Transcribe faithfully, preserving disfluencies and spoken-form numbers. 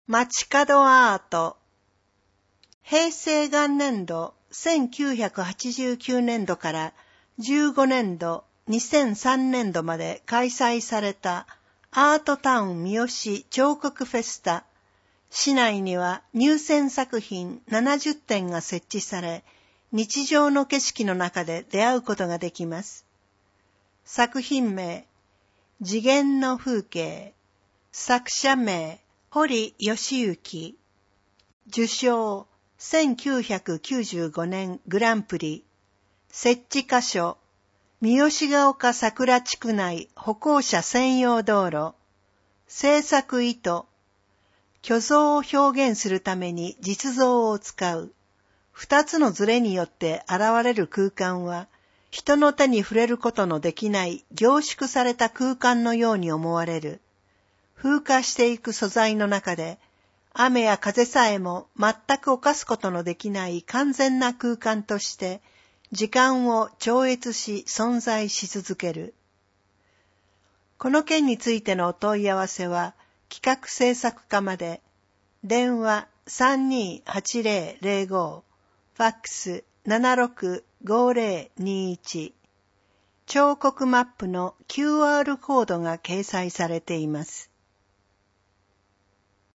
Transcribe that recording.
街角アート。平成元年度せんきゅうひゃくはちじゅうきゅうねんどからじゅうごねんどにせんさんねんどまで開催されたアートタウン三好彫刻フェスタ。市内には入選作品ななじゅってんが設置され、日常の景色の中で出会うことができます。作品名、次元の風景。作者名、堀義行。受賞、せんきゅうひゃくきゅうじゅうごねんグランプリ。設置箇所、三好ヶ丘桜地区内歩行者専用道路。制作意図、虚像を表現するために実像を使う。二つのズレによって現れる空間は、人の手に触れることのできない凝縮された空間のように思われる。風化していく素材の中で、雨や風さえも全く侵すことのできない完全な空間として、時間を超越し存在し続ける。この件についてのお問い合わせは、企画制作課まで、電話 さんにーはちぜろぜろご、ファックス ななろくごぜろにいち、彫刻マップの キューアール コードが掲載されています。